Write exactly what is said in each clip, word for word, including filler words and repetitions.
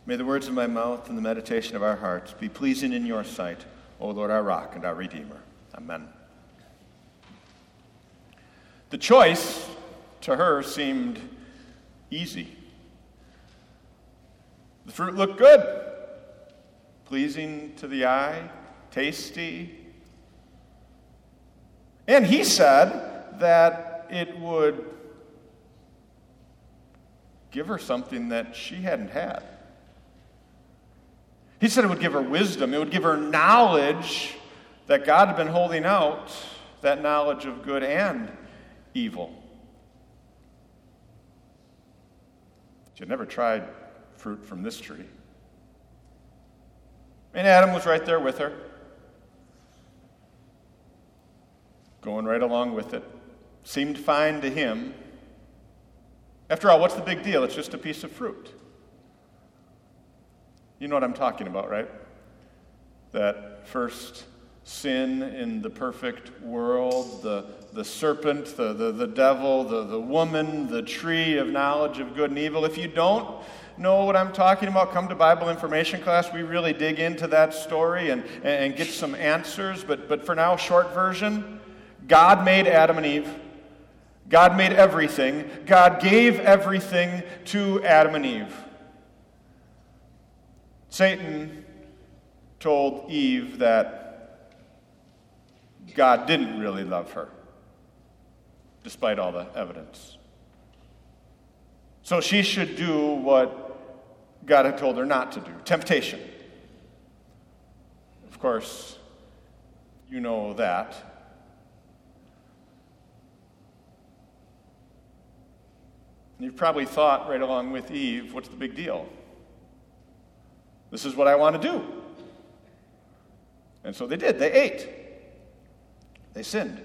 May the words of my mouth and the meditation of our hearts be pleasing in your sight, O Lord, our rock and our redeemer. Amen. The choice to her seemed easy. The fruit looked good, pleasing to the eye, tasty. And he said that it would give her something that she hadn't had. He said it would give her wisdom. It would give her knowledge that God had been holding out, that knowledge of good and evil. She had never tried fruit from this tree. And Adam was right there with her, going right along with it. Seemed fine to him. After all, what's the big deal? It's just a piece of fruit. You know what I'm talking about, right? That first sin in the perfect world, the, the serpent, the, the, the devil, the, the woman, the tree of knowledge of good and evil. If you don't know what I'm talking about, come to Bible information class. We really dig into that story and, and get some answers. But, but for now, short version, God made Adam and Eve. God made everything. God gave everything to Adam and Eve. Satan told Eve that God didn't really love her, despite all the evidence. So she should do what God had told her not to do. Temptation. Of course, you know that. You've probably thought right along with Eve, what's the big deal? This is what I want to do. And so they did. They ate. They sinned.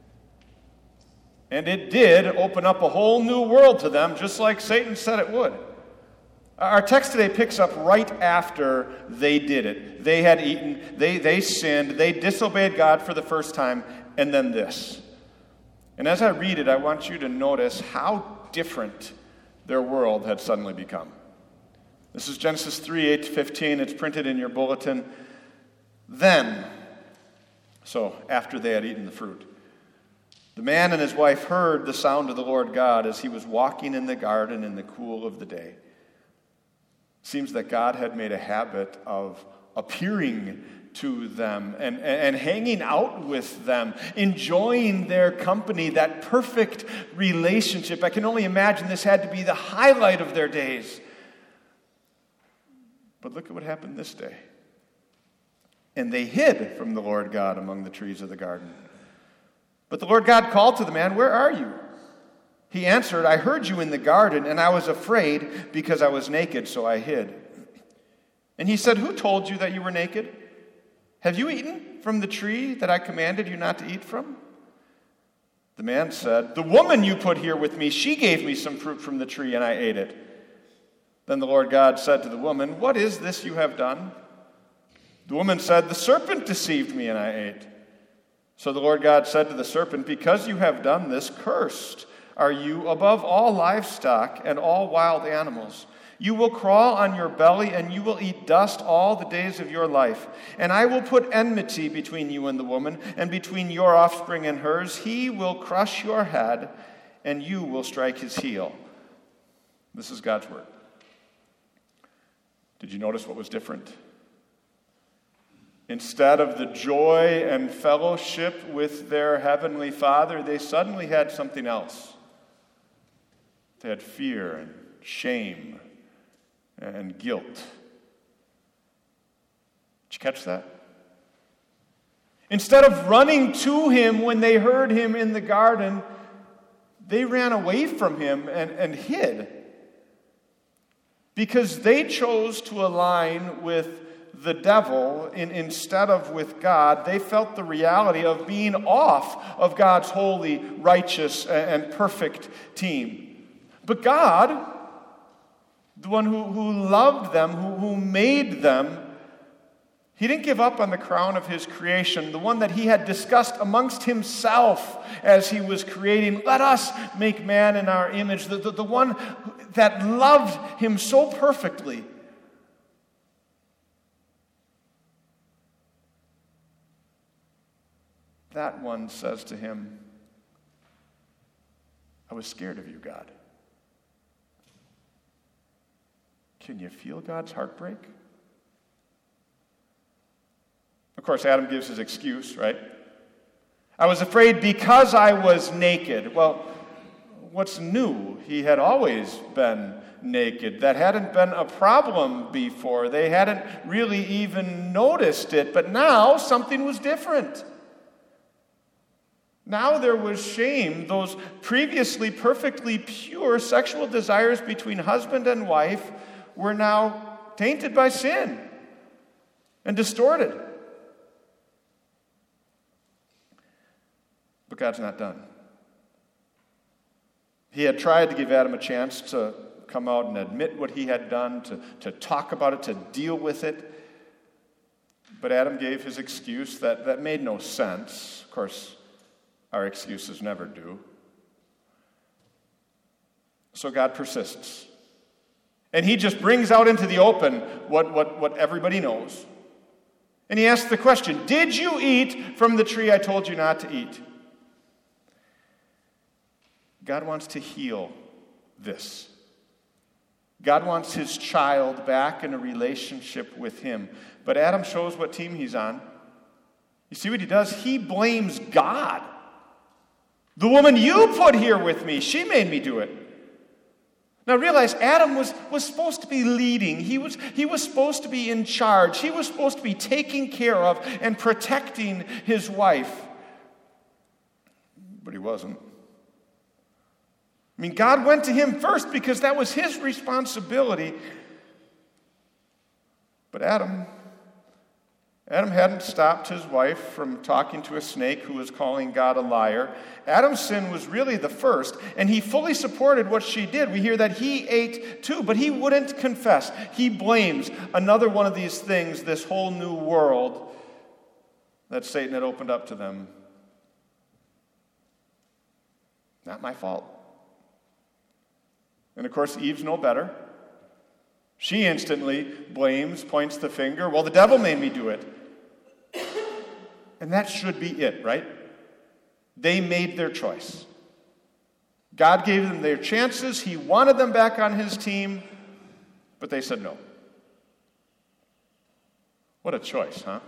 And it did open up a whole new world to them, just like Satan said it would. Our text today picks up right after they did it. They had eaten, they, they sinned, they disobeyed God for the first time, and then this. And as I read it, I want you to notice how different their world had suddenly become. This is Genesis three, eight to fifteen. It's printed in your bulletin. Then, so after they had eaten the fruit, the man and his wife heard the sound of the Lord God as he was walking in the garden in the cool of the day. Seems that God had made a habit of appearing to them and, and hanging out with them, enjoying their company, that perfect relationship. I can only imagine this had to be the highlight of their days. But look at what happened this day. And they hid from the Lord God among the trees of the garden. But the Lord God called to the man, "Where are you?" He answered, "I heard you in the garden, and I was afraid because I was naked, so I hid." And he said, "Who told you that you were naked? Have you eaten from the tree that I commanded you not to eat from?" The man said, "The woman you put here with me, she gave me some fruit from the tree, and I ate it." Then the Lord God said to the woman, "What is this you have done?" The woman said, "The serpent deceived me, and I ate." So the Lord God said to the serpent, "Because you have done this, cursed are you above all livestock and all wild animals. You will crawl on your belly, and you will eat dust all the days of your life. And I will put enmity between you and the woman, and between your offspring and hers. He will crush your head, and you will strike his heel." This is God's word. Did you notice what was different? Instead of the joy and fellowship with their heavenly Father, they suddenly had something else. They had fear and shame and guilt. Did you catch that? Instead of running to him when they heard him in the garden, they ran away from him and, and hid. Because they chose to align with the devil in, instead of with God. They felt the reality of being off of God's holy, righteous, and perfect team. But God, the one who, who loved them, who, who made them, he didn't give up on the crown of his creation, the one that he had discussed amongst himself as he was creating. Let us make man in our image, the, the, the one that loved him so perfectly that one says to him, I was scared of you, God. Can you feel God's heartbreak? Of course, Adam gives his excuse, right? I was afraid because I was naked. Well, what's new? He had always been naked. That hadn't been a problem before. They hadn't really even noticed it, but now something was different. Now there was shame. Those previously perfectly pure sexual desires between husband and wife were now tainted by sin and distorted. But God's not done. He had tried to give Adam a chance to come out and admit what he had done, to, to talk about it, to deal with it. But Adam gave his excuse that, that made no sense. Of course, our excuses never do. So God persists. And he just brings out into the open what, what, what everybody knows. And he asks the question, did you eat from the tree I told you not to eat? God wants to heal this. God wants his child back in a relationship with him. But Adam shows what team he's on. You see what he does? He blames God. The woman you put here with me, she made me do it. Now realize, Adam was, was supposed to be leading. He was, he was supposed to be in charge. He was supposed to be taking care of and protecting his wife. But he wasn't. I mean, God went to him first because that was his responsibility. But Adam, Adam hadn't stopped his wife from talking to a snake who was calling God a liar. Adam's sin was really the first, and he fully supported what she did. We hear that he ate too, but he wouldn't confess. He blames another one of these things, this whole new world that Satan had opened up to them. Not my fault. And of course, Eve's no better. She instantly blames, points the finger. Well, the devil made me do it. And that should be it, right? They made their choice. God gave them their chances. He wanted them back on his team, but they said no. What a choice, huh?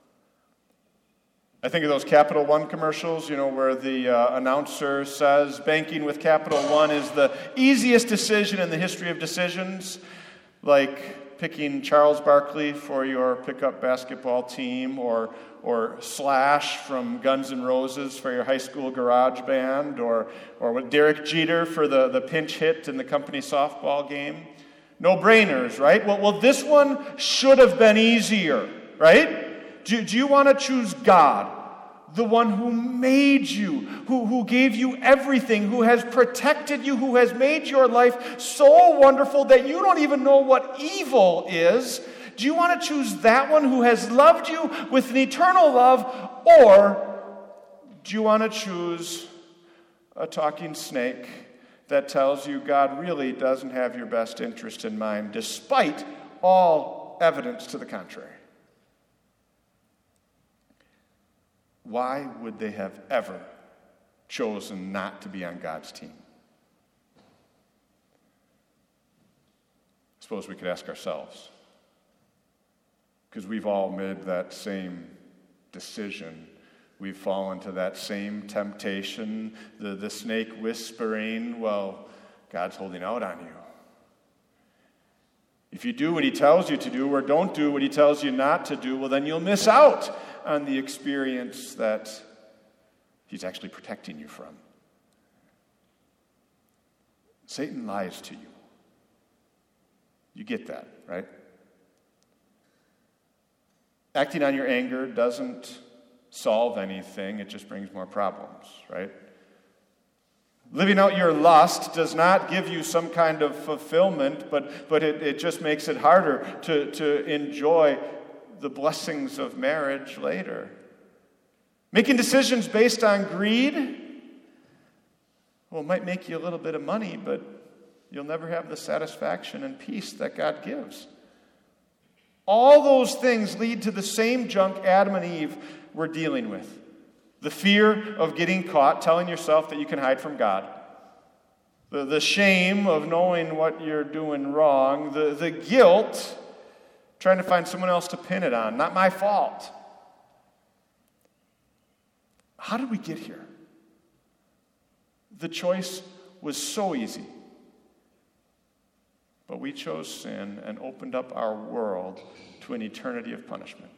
I think of those Capital One commercials, you know, where the uh, announcer says, banking with Capital One is the easiest decision in the history of decisions, like picking Charles Barkley for your pickup basketball team, or or Slash from Guns N' Roses for your high school garage band, or or with Derek Jeter for the, the pinch hit in the company softball game. No-brainers, right? Well, well, this one should have been easier, right? Do, do you want to choose God, the one who made you, who, who gave you everything, who has protected you, who has made your life so wonderful that you don't even know what evil is? Do you want to choose that one who has loved you with an eternal love, or do you want to choose a talking snake that tells you God really doesn't have your best interest in mind, despite all evidence to the contrary? Why would they have ever chosen not to be on God's team? I suppose we could ask ourselves, because we've all made that same decision. We've fallen to that same temptation, the, the snake whispering, well, God's holding out on you. If you do what he tells you to do, or don't do what he tells you not to do, well, then you'll miss out on the experience that he's actually protecting you from. Satan lies to you. You get that, right? Acting on your anger doesn't solve anything. It just brings more problems, right? Living out your lust does not give you some kind of fulfillment, but, but it, it just makes it harder to, to enjoy the blessings of marriage later. Making decisions based on greed, well, it might make you a little bit of money, but you'll never have the satisfaction and peace that God gives. All those things lead to the same junk Adam and Eve were dealing with. The fear of getting caught, telling yourself that you can hide from God. The, the shame of knowing what you're doing wrong. The, the guilt, trying to find someone else to pin it on. Not my fault. How did we get here? The choice was so easy. But we chose sin and opened up our world to an eternity of punishment.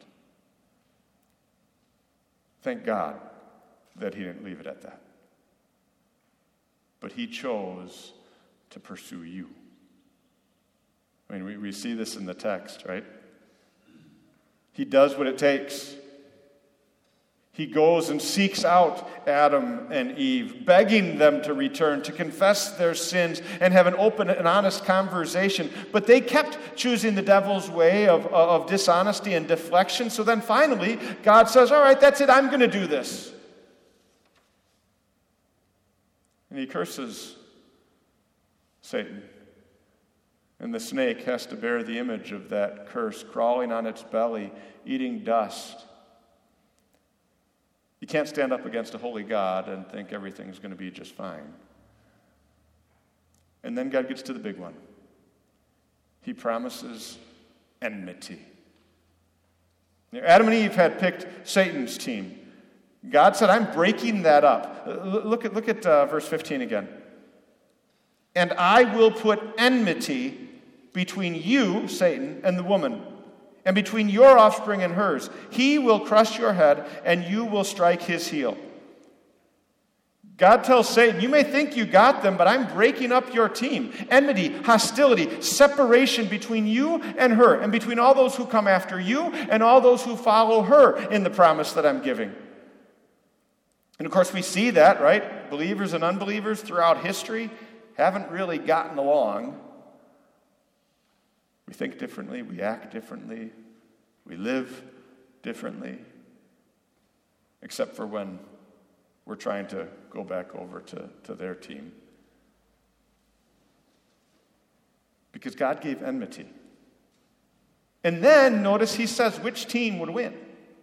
Thank God that he didn't leave it at that. But he chose to pursue you. I mean, we, we see this in the text, right? He does what it takes. He goes and seeks out Adam and Eve, begging them to return, to confess their sins, and have an open and honest conversation. But they kept choosing the devil's way of, of dishonesty and deflection. So then finally, God says, all right, that's it, I'm going to do this. And he curses Satan. And the snake has to bear the image of that curse, crawling on its belly, eating dust. You can't stand up against a holy God and think everything's going to be just fine. And then God gets to the big one. He promises enmity. Now, Adam and Eve had picked Satan's team. God said, I'm breaking that up. Look at, look at uh, verse fifteen again. And I will put enmity between you, Satan, and the woman, and between your offspring and hers. He will crush your head, and you will strike his heel. God tells Satan, you may think you got them, but I'm breaking up your team. Enmity, hostility, separation between you and her, and between all those who come after you and all those who follow her in the promise that I'm giving. And of course we see that, right? Believers and unbelievers throughout history haven't really gotten along. We think differently, we act differently, we live differently, except for when we're trying to go back over to, to their team. Because God gave enmity. And then notice he says which team would win.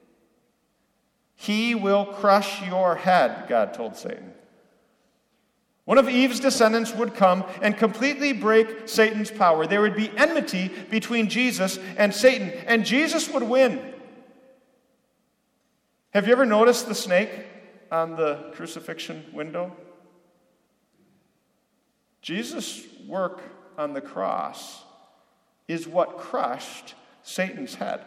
He will crush your head, God told Satan. One of Eve's descendants would come and completely break Satan's power. There would be enmity between Jesus and Satan, and Jesus would win. Have you ever noticed the snake on the crucifixion window? Jesus' work on the cross is what crushed Satan's head.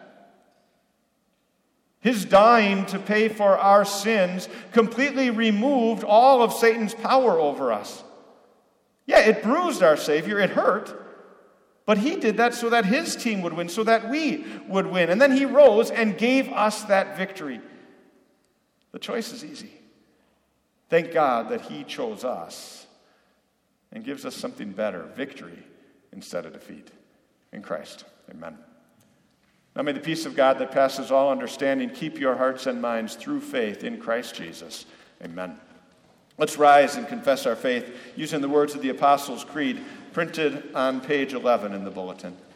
His dying to pay for our sins completely removed all of Satan's power over us. Yeah, it bruised our Savior, it hurt, but he did that so that his team would win, so that we would win. And then he rose and gave us that victory. The choice is easy. Thank God that he chose us and gives us something better, victory instead of defeat. In Christ, amen. Now may the peace of God that passes all understanding keep your hearts and minds through faith in Christ Jesus. Amen. Let's rise and confess our faith using the words of the Apostles' Creed printed on page eleven in the bulletin.